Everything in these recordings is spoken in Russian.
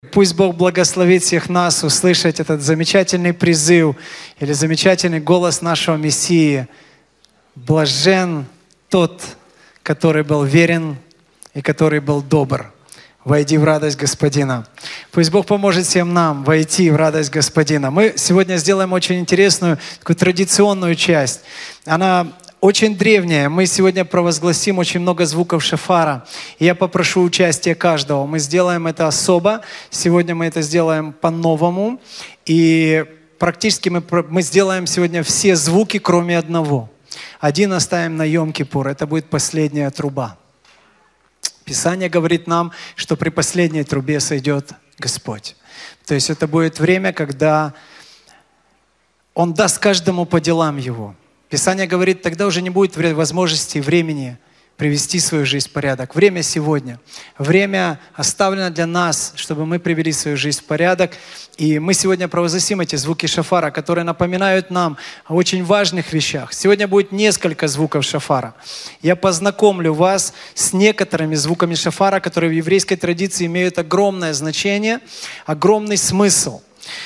Пусть Бог благословит всех нас услышать этот замечательный призыв или замечательный голос нашего Мессии. Блажен тот, который был верен и который был добр. Войди в радость Господина. Пусть Бог поможет всем нам войти в радость Господина. Мы сегодня сделаем очень интересную, такую традиционную часть. Она очень древняя. Мы сегодня провозгласим очень много звуков шофара. И я попрошу участия каждого. Мы сделаем это особо. Сегодня мы это сделаем по-новому. И практически мы сделаем сегодня все звуки, кроме одного. Один оставим на Йом-Кипур. Это будет последняя труба. Писание говорит нам, что при последней трубе сойдет Господь. То есть это будет время, когда Он даст каждому по делам его. Писание говорит, тогда уже не будет возможности и времени привести свою жизнь в порядок. Время сегодня. Время оставлено для нас, чтобы мы привели свою жизнь в порядок. И мы сегодня провозгласим эти звуки шофара, которые напоминают нам о очень важных вещах. Сегодня будет несколько звуков шофара. Я познакомлю вас с некоторыми звуками шофара, которые в еврейской традиции имеют огромное значение, огромный смысл.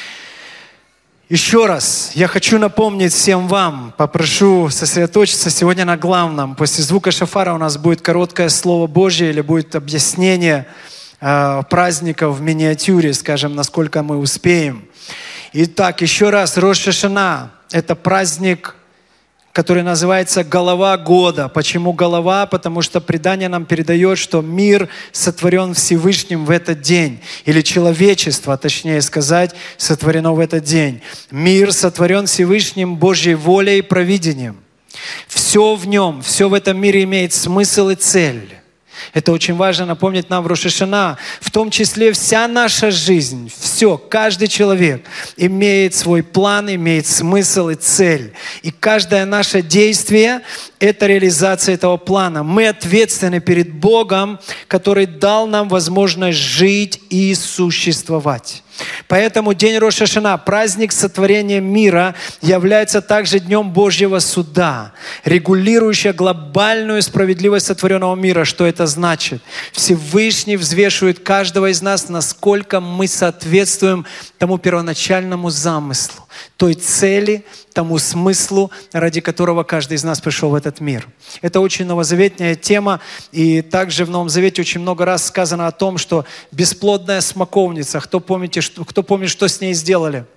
Еще раз, я хочу напомнить всем вам, попрошу сосредоточиться сегодня на главном. После звука шофара у нас будет короткое Слово Божье или будет объяснение праздников в миниатюре, скажем, насколько мы успеем. Итак, еще раз, Рош ха-Шана – это праздник, который называется «Голова года». Почему голова? Потому что предание нам передает, что мир сотворен Всевышним в этот день. Или человечество, точнее сказать, сотворено в этот день. Мир сотворен Всевышним Божьей волей и провидением. Все в нем, все в этом мире имеет смысл и цель. Это очень важно напомнить нам в Рош ха-Шана. В том числе вся наша жизнь, все, каждый человек имеет свой план, имеет смысл и цель. И каждое наше действие – это реализация этого плана. Мы ответственны перед Богом, который дал нам возможность жить и существовать. Поэтому день Рош ха-Шана, праздник сотворения мира, является также днем Божьего суда, регулирующего глобальную справедливость сотворенного мира. Что это значит? Всевышний взвешивает каждого из нас, насколько мы соответствуем тому первоначальному замыслу, той цели, тому смыслу, ради которого каждый из нас пришел в этот мир. Это очень новозаветная тема, и также в Новом Завете очень много раз сказано о том, что бесплодная смоковница, кто помнит, что с ней сделали?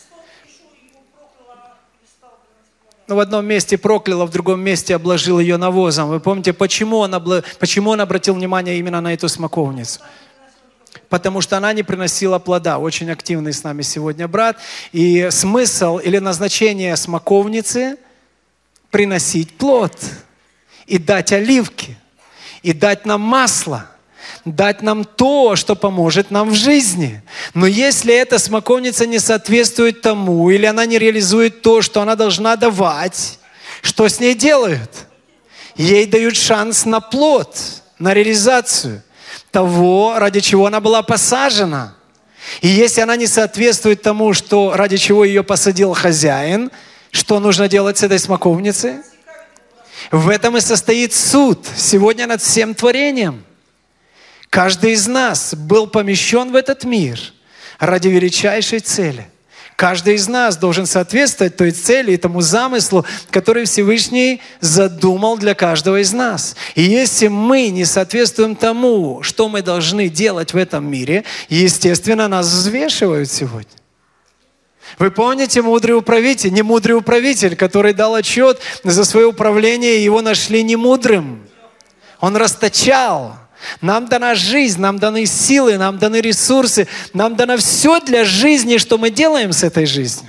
В одном месте проклял, в другом месте обложил ее навозом. Вы помните, почему он обратил внимание именно на эту смоковницу? Потому что она не приносила плода. Очень активный с нами сегодня брат. И смысл или назначение смоковницы – приносить плод. И дать оливки. И дать нам масло. Дать нам то, что поможет нам в жизни. Но если эта смоковница не соответствует тому, или она не реализует то, что она должна давать, что с ней делают? Ей дают шанс на плод, на реализацию того, ради чего она была посажена. И если она не соответствует тому, ради чего ее посадил хозяин, что нужно делать с этой смоковницей? В этом и состоит суд сегодня над всем творением. Каждый из нас был помещен в этот мир ради величайшей цели. Каждый из нас должен соответствовать той цели и тому замыслу, который Всевышний задумал для каждого из нас. И если мы не соответствуем тому, что мы должны делать в этом мире, естественно, нас взвешивают сегодня. Вы помните мудрый управитель, не мудрый управитель, который дал отчет за свое управление, и его нашли немудрым. Он расточал. Нам дана жизнь, нам даны силы, нам даны ресурсы, нам дано все для жизни, что мы делаем с этой жизнью.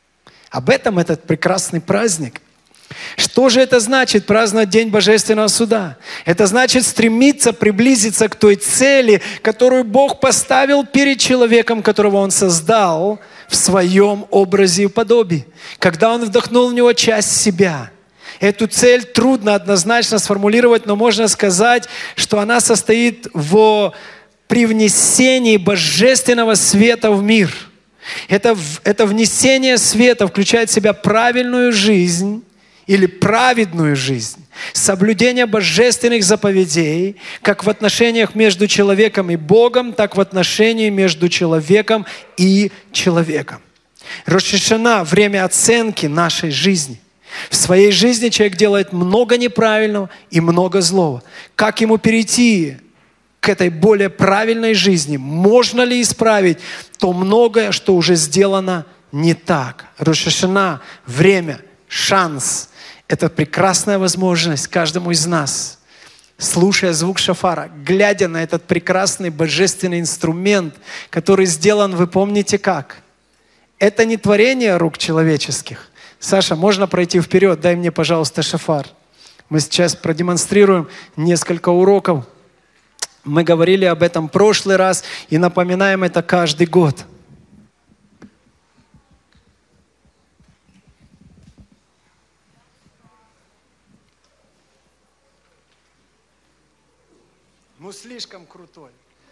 Об этом этот прекрасный праздник. Что же это значит, праздновать День Божественного Суда? Это значит стремиться приблизиться к той цели, которую Бог поставил перед человеком, которого Он создал в своем образе и подобии. Когда Он вдохнул в него часть себя. Эту цель трудно однозначно сформулировать, но можно сказать, что она состоит в привнесении божественного света в мир. Это внесение света включает в себя правильную жизнь или праведную жизнь. Соблюдение божественных заповедей, как в отношениях между человеком и Богом, так в отношении между человеком и человеком. Рош ха-Шана – время оценки нашей жизни. В своей жизни человек делает много неправильного и много злого. Как ему перейти к этой более правильной жизни? Можно ли исправить то многое, что уже сделано не так? Рош ха-Шана – время, шанс. Это прекрасная возможность каждому из нас, слушая звук шафара, глядя на этот прекрасный божественный инструмент, который сделан, вы помните как? Это не творение рук человеческих. Саша, можно пройти вперед? Дай мне, пожалуйста, шафар. Мы сейчас продемонстрируем несколько уроков. Мы говорили об этом в прошлый раз и напоминаем это каждый год. Ну, слишком крутой.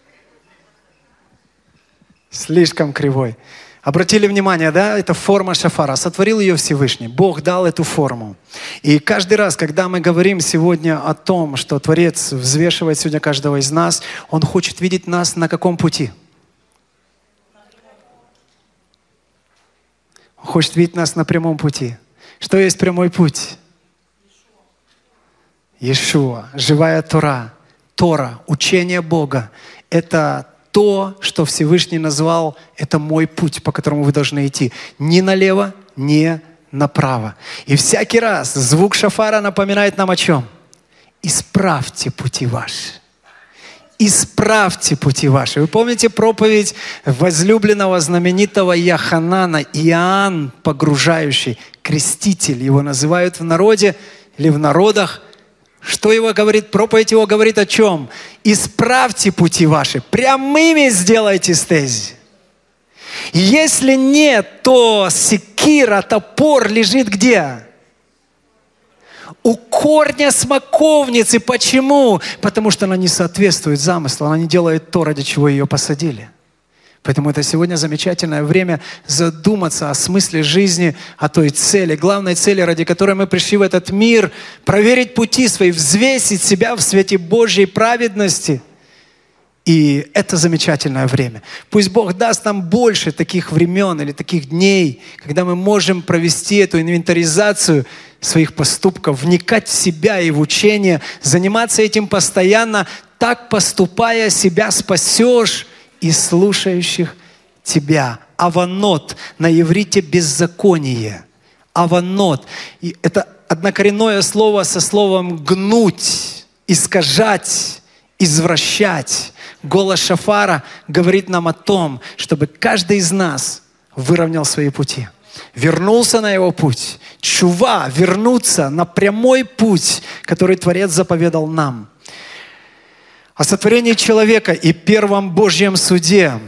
Слишком кривой. Обратили внимание, да? Это форма шафара. Сотворил ее Всевышний. Бог дал эту форму. И каждый раз, когда мы говорим сегодня о том, что Творец взвешивает сегодня каждого из нас, Он хочет видеть нас на каком пути? Он хочет видеть нас на прямом пути. Что есть прямой путь? Иешуа. Живая Тора. Тора, учение Бога, это то, что Всевышний назвал, это мой путь, по которому вы должны идти. Ни налево, ни направо. И всякий раз звук шафара напоминает нам о чем? Исправьте пути ваши. Исправьте пути ваши. Вы помните проповедь возлюбленного знаменитого Иоханана, Иоанн Погружающий, креститель, его называют в народе или в народах. Что его говорит? Проповедь его говорит о чем? Исправьте пути ваши, прямыми сделайте стези. Если нет, то секира, топор лежит где? У корня смоковницы. Почему? Потому что она не соответствует замыслу, она не делает то, ради чего ее посадили. Поэтому это сегодня замечательное время задуматься о смысле жизни, о той цели, главной цели, ради которой мы пришли в этот мир, проверить пути свои, взвесить себя в свете Божьей праведности. И это замечательное время. Пусть Бог даст нам больше таких времен или таких дней, когда мы можем провести эту инвентаризацию своих поступков, вникать в себя и в учение, заниматься этим постоянно. Так поступая, себя спасешь и слушающих тебя. Аванот, на иврите беззаконие. Аванот. И это однокоренное слово со словом гнуть, искажать, извращать. Голос шафара говорит нам о том, чтобы каждый из нас выровнял свои пути. Вернулся на его путь. Чува, вернуться на прямой путь, который Творец заповедал нам. О сотворении человека и первом Божьем суде.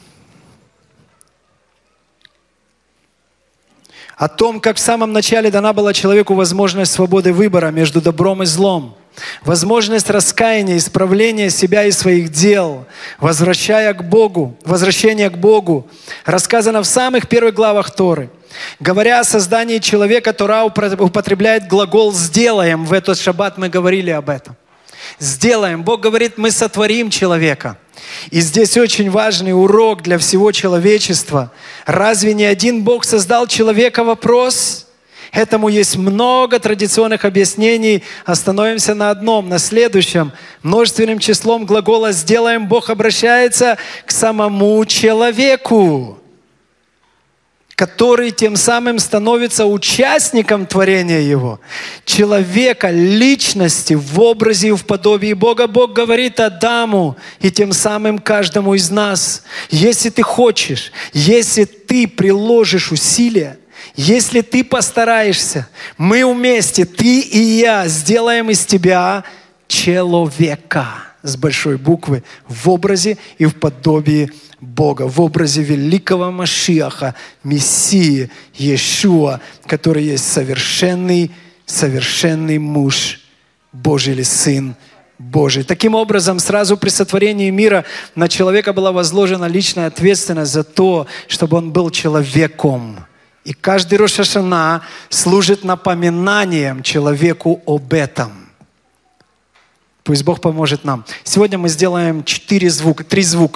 О том, как в самом начале дана была человеку возможность свободы выбора между добром и злом. Возможность раскаяния, исправления себя и своих дел, возвращение к Богу. Рассказано в самых первых главах Торы. Говоря о создании человека, Тора употребляет глагол «сделаем». В этот шаббат мы говорили об этом. Сделаем. Бог говорит, мы сотворим человека. И здесь очень важный урок для всего человечества. Разве не один Бог создал человека? Вопрос. Этому есть много традиционных объяснений. Остановимся на одном, на следующем. Множественным числом глагола «сделаем» Бог обращается к самому человеку, который тем самым становится участником творения Его. Человека, личности в образе и в подобии Бога. Бог говорит Адаму и тем самым каждому из нас: если ты хочешь, если ты приложишь усилия, если ты постараешься, мы вместе, ты и я, сделаем из тебя человека с большой буквы в образе и в подобии Бога, в образе великого Машиаха, Мессии, Иешуа, который есть совершенный муж Божий или Сын Божий. Таким образом, сразу при сотворении мира на человека была возложена личная ответственность за то, чтобы он был человеком. И каждый Рош ха-Шана служит напоминанием человеку об этом. Пусть Бог поможет нам. Сегодня мы сделаем 3 звука.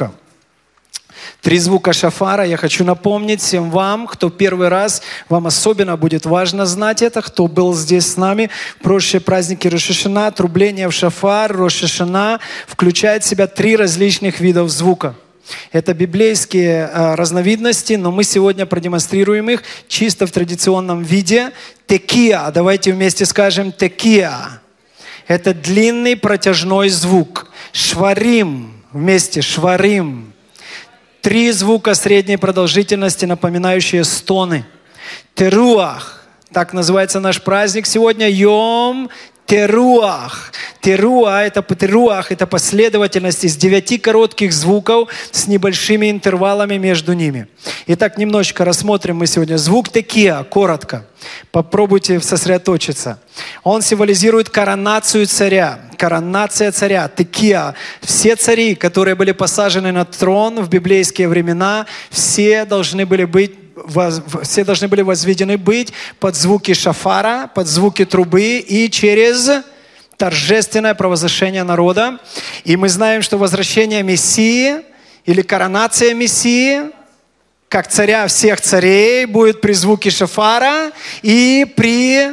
3 звука шафара. Я хочу напомнить всем вам, кто первый раз, вам особенно будет важно знать это, кто был здесь с нами в прошлые праздники Рош ха-Шана. Трубление в шафар, Рош ха-Шана включает в себя 3 различных видов звука. Это библейские разновидности, но мы сегодня продемонстрируем их чисто в традиционном виде. Текия. Давайте вместе скажем текия. Это длинный протяжной звук. Шварим. Вместе шварим. 3 звука средней продолжительности, напоминающие стоны. Теруах. Так называется наш праздник сегодня. Йом Теруах. Теруах – это последовательность из 9 коротких звуков с небольшими интервалами между ними. Итак, немножечко рассмотрим мы сегодня звук текия, коротко. Попробуйте сосредоточиться. Он символизирует коронацию царя. Коронация царя, текия. Все цари, которые были посажены на трон в библейские времена, все должны были возведены быть под звуки шафара, под звуки трубы и через торжественное провозглашение народа. И мы знаем, что возвращение Мессии или коронация Мессии, как царя всех царей, будет при звуке шафара и при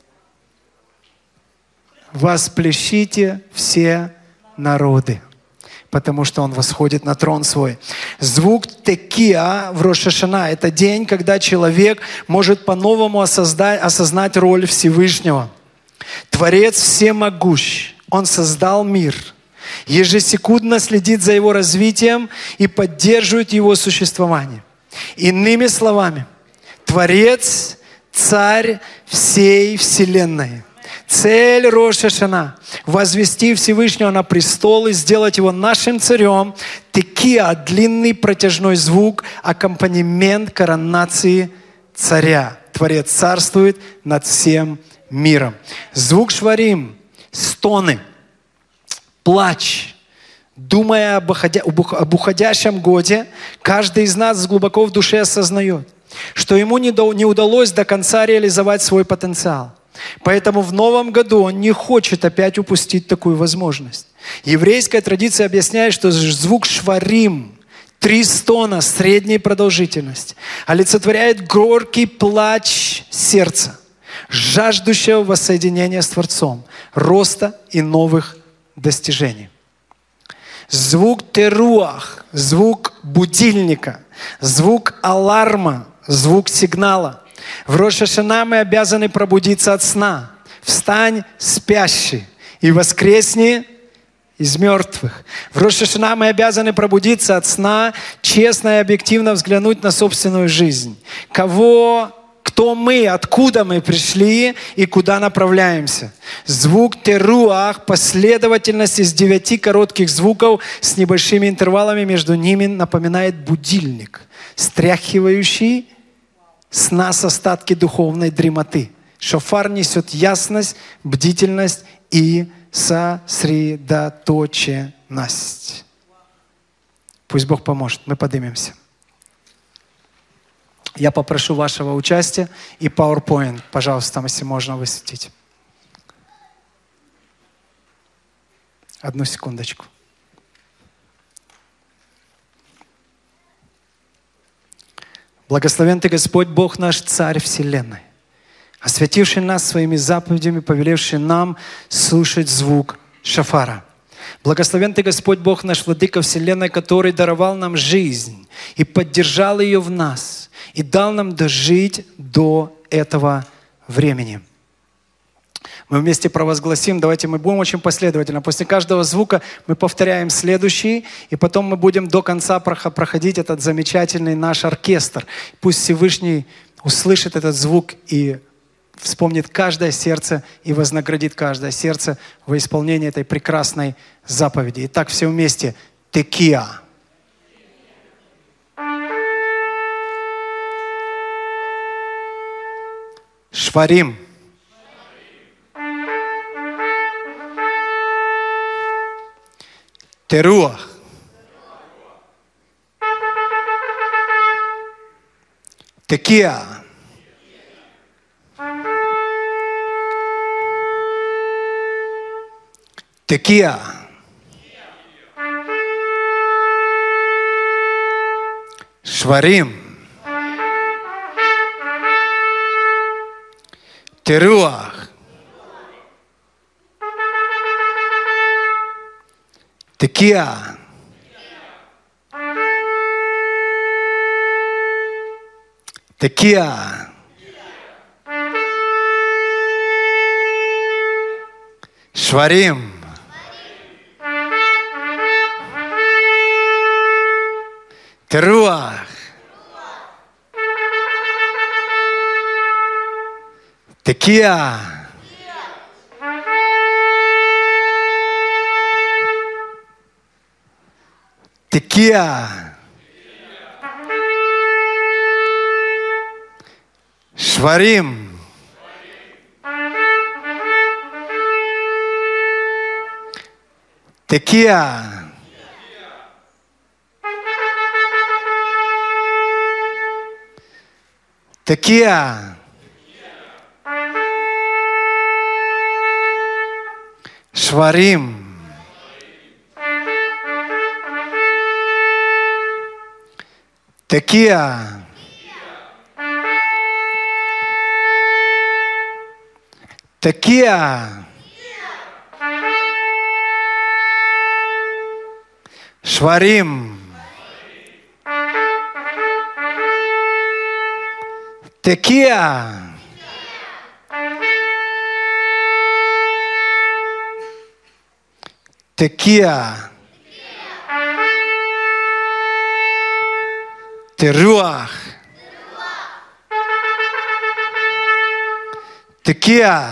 «Восплещите все народы», потому что Он восходит на трон Свой. Звук текия в Рош ха-Шана – это день, когда человек может по-новому осознать роль Всевышнего. Творец всемогущ. Он создал мир. Ежесекундно следит за его развитием и поддерживает его существование. Иными словами, Творец – царь всей вселенной. Цель Рош ха-Шана – возвести Всевышнего на престол и сделать его нашим царем. Текия – длинный протяжной звук, аккомпанемент коронации царя. Творец царствует над всем миром. Звук шварим – стоны, плач. Думая об уходящем годе, каждый из нас глубоко в душе осознает, что ему не удалось до конца реализовать свой потенциал. Поэтому в новом году он не хочет опять упустить такую возможность. Еврейская традиция объясняет, что звук шварим, 3 стона средней продолжительности, олицетворяет горький плач сердца, жаждущего воссоединения с Творцом, роста и новых достижений. Звук теруах, звук будильника, звук аларма, звук сигнала. В Рош ха-Шана мы обязаны пробудиться от сна. Встань, спящий, и воскресни из мертвых. В Рош ха-Шана мы обязаны пробудиться от сна, честно и объективно взглянуть на собственную жизнь. Кто мы, откуда мы пришли и куда направляемся. Звук теруах, последовательность из 9 коротких звуков с небольшими интервалами между ними, напоминает будильник, стряхивающий с нас остатки духовной дремоты. Шофар несет ясность, бдительность и сосредоточенность. Пусть Бог поможет. Мы поднимемся. Я попрошу вашего участия и PowerPoint, пожалуйста, если можно высветить. 1 секундочку. Благословен Ты, Господь, Бог наш, Царь Вселенной, осветивший нас своими заповедями, повелевший нам слушать звук шафара. Благословен Ты, Господь, Бог наш, Владыка Вселенной, который даровал нам жизнь и поддержал ее в нас, и дал нам дожить до этого времени. Мы вместе провозгласим, давайте мы будем очень последовательно. После каждого звука мы повторяем следующий, и потом мы будем до конца проходить этот замечательный наш оркестр. Пусть Всевышний услышит этот звук и вспомнит каждое сердце и вознаградит каждое сердце во исполнении этой прекрасной заповеди. Итак, все вместе. Текия. Шварим. Теруах. Текия. Текия. Шварим. Теруах. Текия. Текия. Шварим. Теруах. Текия. Текия. Шварим. Текия. Текия. Шварим. Текия. Текия. Шварим. Текия. Текия. Теруах. Текия.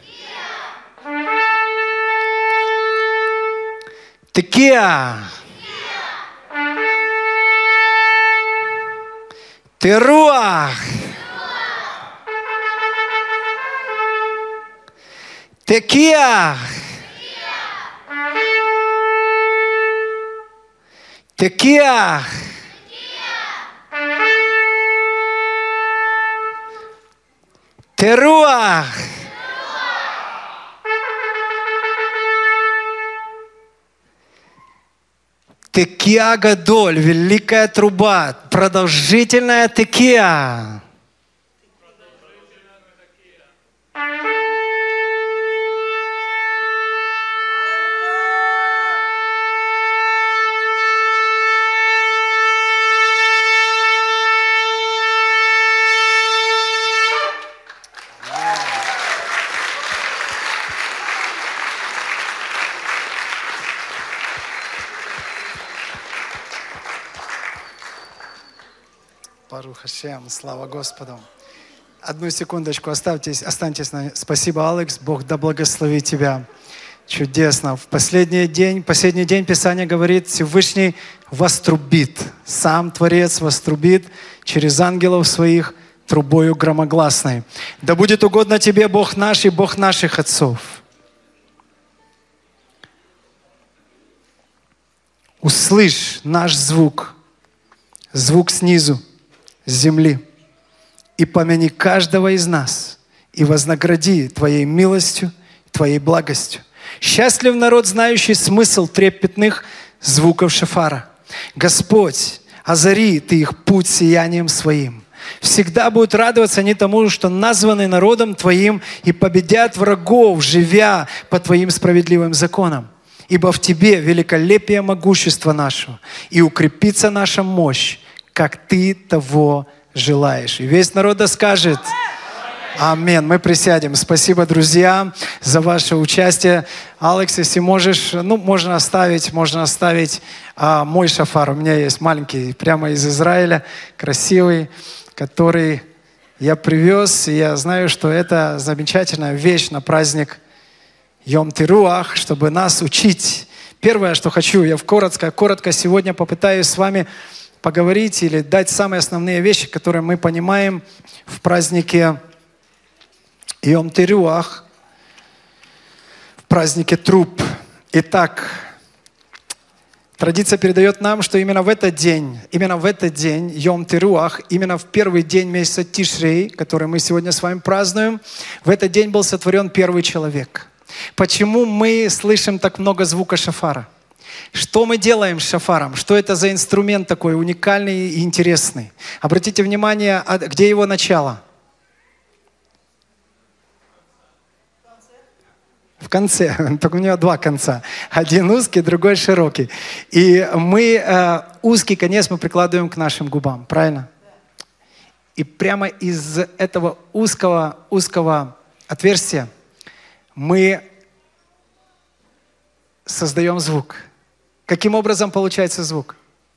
Текия. Теруах. Текия. Текия. Теруах. Текия гадоль, великая труба, продолжительная текия. Барух Ашем, слава Господу. Одну секундочку, останьтесь. Спасибо, Алекс. Бог да благословит тебя. Чудесно. В последний день Писание говорит, Всевышний вострубит. Сам Творец вострубит через ангелов своих трубою громогласной. Да будет угодно тебе, Бог наш и Бог наших отцов. Услышь наш звук снизу, с земли, и помяни каждого из нас, и вознагради Твоей милостью, Твоей благостью. Счастлив народ, знающий смысл трепетных звуков шофара. Господь, озари Ты их путь сиянием Своим. Всегда будут радоваться они тому, что названы народом Твоим, и победят врагов, живя по Твоим справедливым законам. Ибо в Тебе великолепие могущества нашего, и укрепится наша мощь, как Ты того желаешь. И весь народ да скажет: Аминь. Мы присядем. Спасибо, друзья, за ваше участие. Алекс, если можешь, можно оставить мой шофар. У меня есть маленький, прямо из Израиля, красивый, который я привез. И я знаю, что это замечательная вещь на праздник Йом Теруах, чтобы нас учить. Первое, что хочу, я коротко сегодня попытаюсь с вами поговорить или дать самые основные вещи, которые мы понимаем в празднике Йом Теруах, в празднике труб. Итак, традиция передает нам, что именно в этот день, Йом Теруах, именно в первый день месяца Тишрей, который мы сегодня с вами празднуем, в этот день был сотворен первый человек. Почему мы слышим так много звука шофара? Что мы делаем с шофаром? Что это за инструмент такой уникальный и интересный? Обратите внимание, где его начало? В конце. Только у него два конца. Один узкий, другой широкий. И мы узкий конец мы прикладываем к нашим губам. Правильно? И прямо из этого узкого отверстия мы создаем звук. Каким образом получается звук?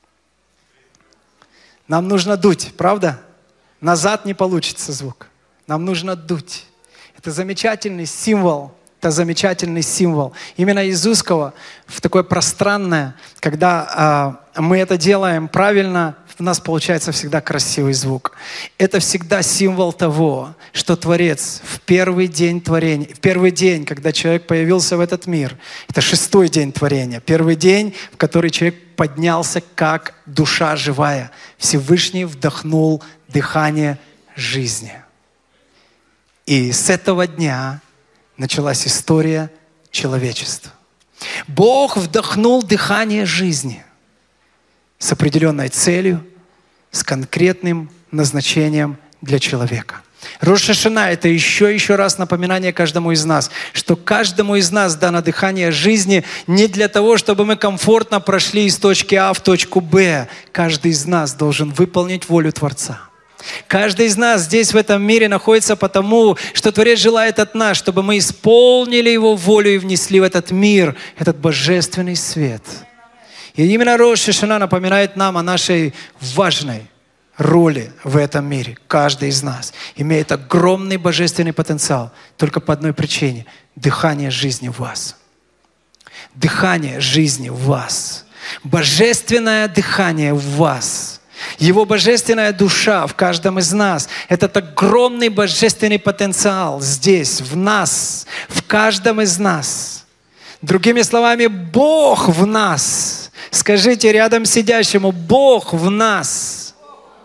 Нам нужно дуть, правда? Назад не получится звук. Нам нужно дуть. Это замечательный символ. Это замечательный символ. Именно из узкого в такое пространное, когда мы это делаем правильно, у нас получается всегда красивый звук. Это всегда символ того, что Творец в первый день творения, в первый день, когда человек появился в этот мир, это 6-й день творения, первый день, в который человек поднялся как душа живая. Всевышний вдохнул дыхание жизни. И с этого дня началась история человечества. Бог вдохнул дыхание жизни с определенной целью, с конкретным назначением для человека. Рош ха-Шана – это еще раз напоминание каждому из нас, что каждому из нас дано дыхание жизни не для того, чтобы мы комфортно прошли из точки А в точку Б. Каждый из нас должен выполнить волю Творца. Каждый из нас здесь, в этом мире, находится потому, что Творец желает от нас, чтобы мы исполнили Его волю и внесли в этот мир этот божественный свет. И именно Рош ха-Шана напоминает нам о нашей важной роли в этом мире. Каждый из нас имеет огромный божественный потенциал только по одной причине – дыхание жизни в вас. Дыхание жизни в вас. Божественное дыхание в вас. Его божественная душа в каждом из нас. Этот огромный божественный потенциал здесь, в нас, в каждом из нас. Другими словами, Бог в нас. Скажите рядом сидящему: Бог в нас.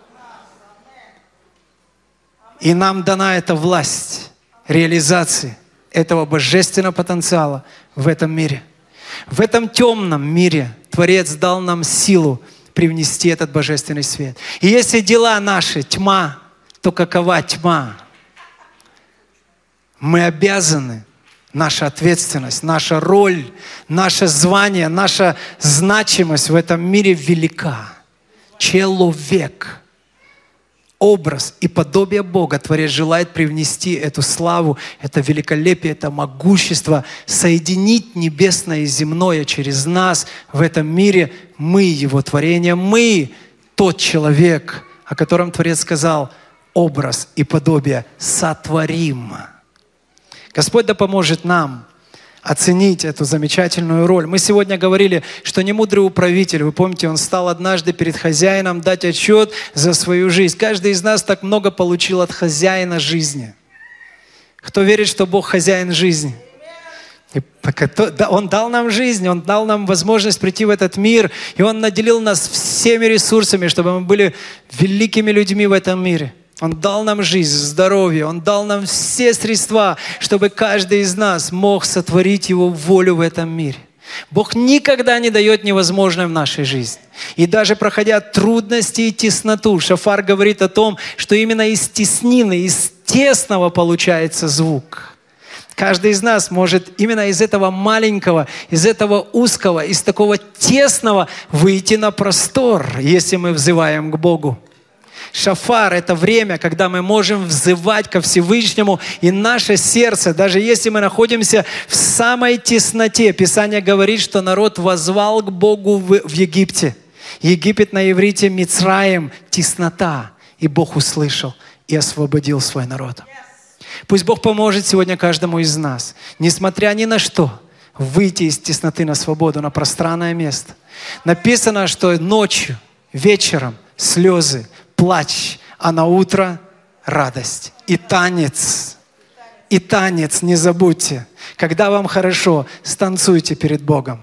И нам дана эта власть реализации этого божественного потенциала в этом мире. В этом темном мире Творец дал нам силу привнести этот божественный свет. И если дела наши тьма, то какова тьма? Мы обязаны, наша ответственность, наша роль, наше звание, наша значимость в этом мире велика. Человек, образ и подобие Бога Творец желает привнести эту славу, это великолепие, это могущество, соединить небесное и земное через нас в этом мире. Мы Его творение, мы тот человек, о котором Творец сказал: образ и подобие сотворим. Господь да поможет нам оценить эту замечательную роль. Мы сегодня говорили, что немудрый управитель, вы помните, он стал однажды перед хозяином дать отчет за свою жизнь. Каждый из нас так много получил от хозяина жизни. Кто верит, что Бог хозяин жизни? Он дал нам жизнь, Он дал нам возможность прийти в этот мир, и Он наделил нас всеми ресурсами, чтобы мы были великими людьми в этом мире. Он дал нам жизнь, здоровье, Он дал нам все средства, чтобы каждый из нас мог сотворить Его волю в этом мире. Бог никогда не дает невозможное в нашей жизни. И даже проходя трудности и тесноту, шофар говорит о том, что именно из теснины, из тесного получается звук. Каждый из нас может именно из этого маленького, из этого узкого, из такого тесного выйти на простор, если мы взываем к Богу. Шофар – это время, когда мы можем взывать ко Всевышнему, и наше сердце, даже если мы находимся в самой тесноте, Писание говорит, что народ воззвал к Богу в Египте. Египет на иврите Мицраим – теснота, и Бог услышал и освободил свой народ. Пусть Бог поможет сегодня каждому из нас, несмотря ни на что, выйти из тесноты на свободу, на пространное место. Написано, что ночью, вечером слезы, плач, а на утро радость. И танец, не забудьте. Когда вам хорошо, станцуйте перед Богом.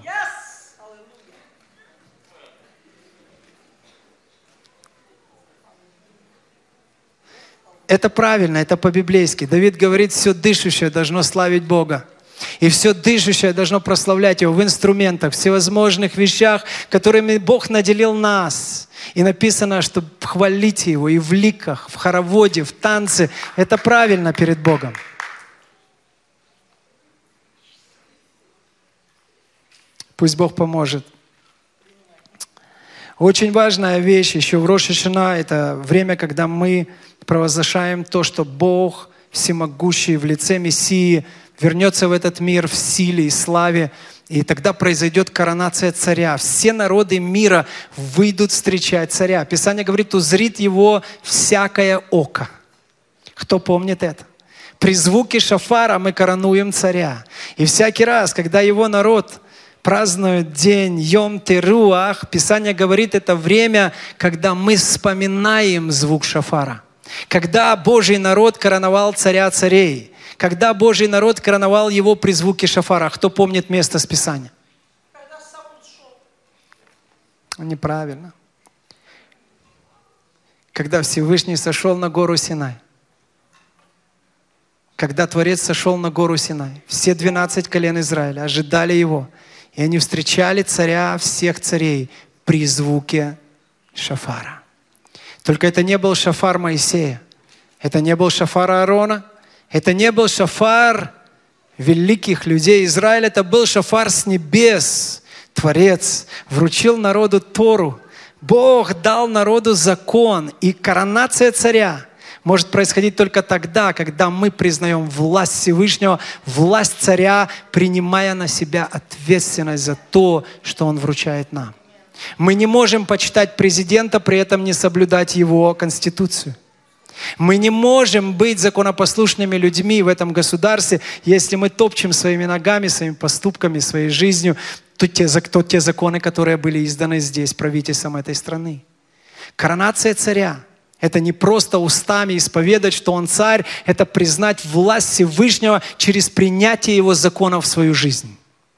Это правильно, это по-библейски. Давид говорит, все дышащее должно славить Бога. И все дышащее должно прославлять Его в инструментах, всевозможных вещах, которыми Бог наделил нас. И написано, что хвалите Его и в ликах, в хороводе, в танце. Это правильно перед Богом. Пусть Бог поможет. Очень важная вещь еще в Рош ха-Шана — это время, когда мы провозглашаем то, что Бог всемогущий в лице Мессии вернется в этот мир в силе и славе, и тогда произойдет коронация царя. Все народы мира выйдут встречать царя. Писание говорит, узрит его всякое око. Кто помнит это? При звуке шафара мы коронуем царя. И всякий раз, когда его народ празднуют день Йом-Теруах, Писание говорит, это время, когда мы вспоминаем звук шафара. Когда Божий народ короновал царя царей. Когда Божий народ короновал его при звуке шафара. Кто помнит место с Писания? Когда Саул шел. Неправильно. Когда Всевышний сошел на гору Синай. Когда Творец сошел на гору Синай. Все 12 колен Израиля ожидали его. И они встречали царя всех царей при звуке шафара. Только это не был шафар Моисея. Это не был шафар Аарона. Это не был шафар великих людей Израиля. Это был шафар с небес. Творец вручил народу Тору. Бог дал народу закон. И коронация царя может происходить только тогда, когда мы признаем власть Всевышнего, власть царя, принимая на себя ответственность за то, что он вручает нам. Мы не можем почитать президента, при этом не соблюдать его конституцию. Мы не можем быть законопослушными людьми в этом государстве, если мы топчем своими ногами, своими поступками, своей жизнью те законы, которые были изданы здесь правительством этой страны. Коронация царя — это не просто устами исповедать, что он царь, это признать власть Всевышнего через принятие его законов в свою жизнь.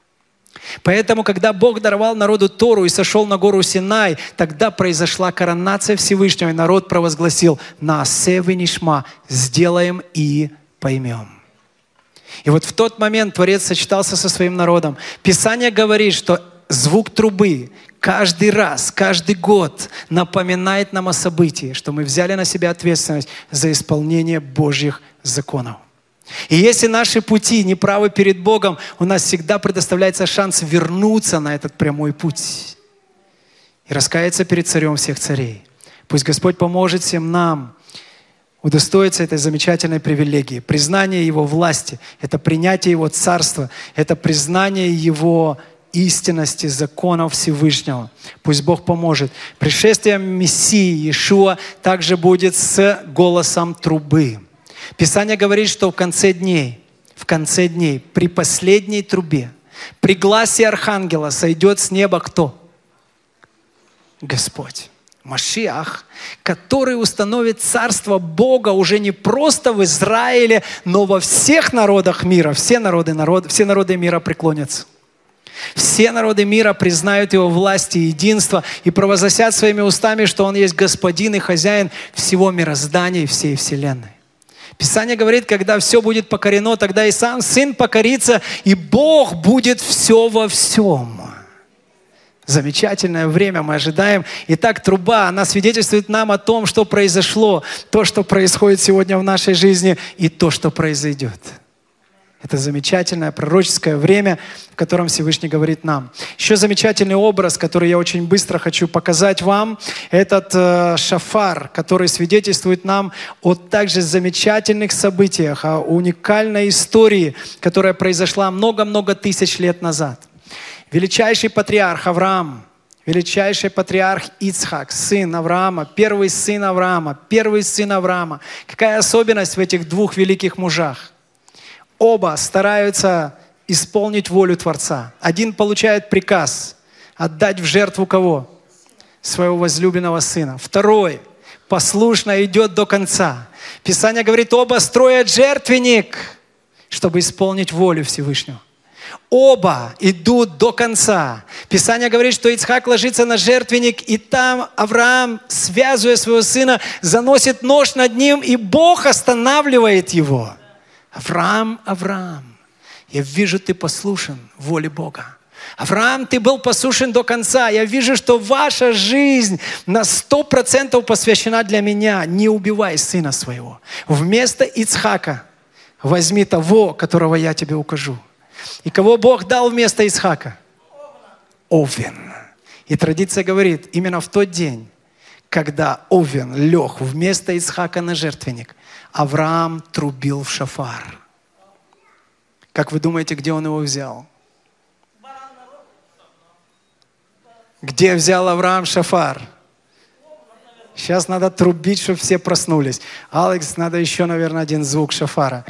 Поэтому, когда Бог даровал народу Тору и сошел на гору Синай, тогда произошла коронация Всевышнего, и народ провозгласил «Наасе венишма» — «сделаем и поймем». И вот в тот момент Творец сочетался со своим народом. Писание говорит, что звук трубы каждый раз, каждый год напоминает нам о событии, что мы взяли на себя ответственность за исполнение Божьих законов. И если наши пути неправы перед Богом, у нас всегда предоставляется шанс вернуться на этот прямой путь и раскаяться перед Царем всех царей. Пусть Господь поможет всем нам удостоиться этой замечательной привилегии. Признание Его власти — это принятие Его царства, это признание Его истинности законов Всевышнего. Пусть Бог поможет. Пришествие Мессии Иешуа также будет с голосом трубы. Писание говорит, что в конце дней, при последней трубе, при гласе архангела сойдет с неба кто? Господь. Машиах, который установит царство Бога уже не просто в Израиле, но во всех народах мира. Все народы мира преклонятся. Все народы мира признают Его власть и единство и провозгласят своими устами, что Он есть Господин и Хозяин всего мироздания и всей вселенной. Писание говорит, когда все будет покорено, тогда и сам Сын покорится, и Бог будет все во всем. Замечательное время мы ожидаем. Итак, труба, она свидетельствует нам о том, что произошло, то, что происходит сегодня в нашей жизни, и то, что произойдет. Это замечательное пророческое время, в котором Всевышний говорит нам. Еще замечательный образ, который я очень быстро хочу показать вам, этот шафар, который свидетельствует нам о также замечательных событиях, о уникальной истории, которая произошла много-много тысяч лет назад. Величайший патриарх Авраам, величайший патриарх Ицхак, сын Авраама, первый сын Авраама. Какая особенность в этих двух великих мужах? Оба стараются исполнить волю Творца. Один получает приказ отдать в жертву кого? Своего возлюбленного сына. Второй послушно идет до конца. Писание говорит, оба строят жертвенник, чтобы исполнить волю Всевышнего. Оба идут до конца. Писание говорит, что Ицхак ложится на жертвенник, и там Авраам, связывая своего сына, заносит нож над ним, и Бог останавливает его. Авраам, Я вижу, ты послушен воле Бога. Авраам, ты был послушен до конца. Я вижу, что ваша жизнь на 100% посвящена для меня. Не убивай сына своего. Вместо Ицхака возьми того, которого я тебе укажу. И кого Бог дал вместо Исхака? Овен. И традиция говорит, именно в тот день, когда Овен лег вместо Исхака на жертвенник, Авраам трубил в шафар. Как вы думаете, где он его взял? Где взял Авраам шафар? Сейчас надо трубить, чтобы все проснулись. Алекс, надо еще, наверное, один звук шафара.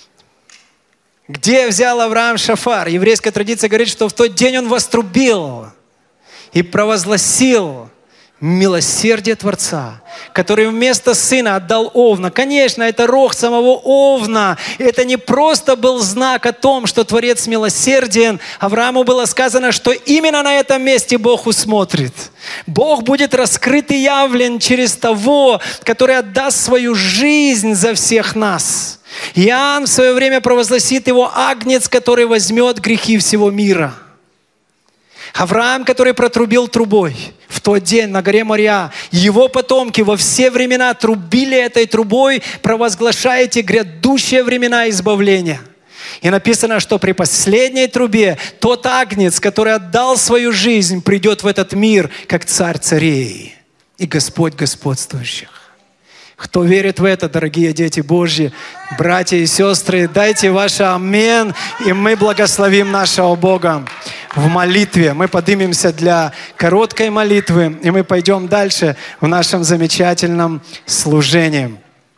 Где взял Авраам шафар? Еврейская традиция говорит, что в тот день он вострубил и провозгласил милосердие Творца, который вместо сына отдал овна. Конечно, это рог самого овна. Это не просто был знак о том, что Творец милосерден. Аврааму было сказано, что именно на этом месте Бог усмотрит. Бог будет раскрыт и явлен через того, который отдаст свою жизнь за всех нас. Иоанн в свое время провозгласит его агнец, который возьмет грехи всего мира. Авраам, который протрубил трубой в тот день на горе Мория, его потомки во все времена трубили этой трубой, провозглашая эти грядущие времена избавления. И написано, что при последней трубе тот агнец, который отдал свою жизнь, придет в этот мир, как царь царей и Господь господствующих. Кто верит в это, дорогие дети Божьи, братья и сестры, дайте ваше амин, и мы благословим нашего Бога в молитве. Мы поднимемся для короткой молитвы, и мы пойдем дальше в нашем замечательном служении.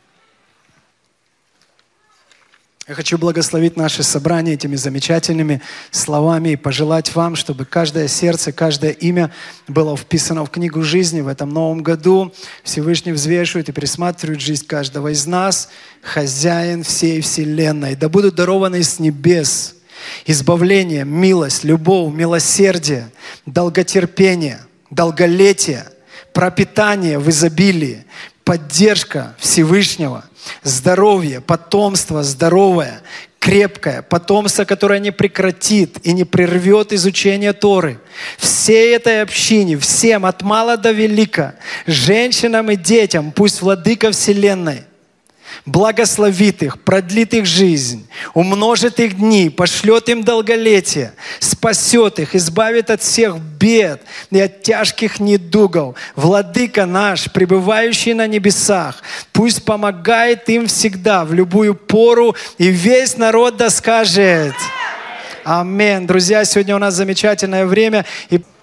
Я хочу благословить наше собрание этими замечательными словами и пожелать вам, чтобы каждое сердце, каждое имя было вписано в книгу жизни в этом новом году. Всевышний взвешивает и пересматривает жизнь каждого из нас, хозяин всей вселенной. Да будут дарованы с небес избавление, милость, любовь, милосердие, долготерпение, долголетие, пропитание в изобилии, поддержка Всевышнего, здоровье, потомство здоровое, крепкое, потомство, которое не прекратит и не прервет изучение Торы. Всей этой общине, всем от мала до велика, женщинам и детям, пусть Владыка Вселенной благословит их, продлит их жизнь, умножит их дни, пошлет им долголетие, спасет их, избавит от всех бед и от тяжких недугов. Владыка наш, пребывающий на небесах, пусть помогает им всегда, в любую пору, и весь народ да скажет: Аминь. Друзья, сегодня у нас замечательное время. И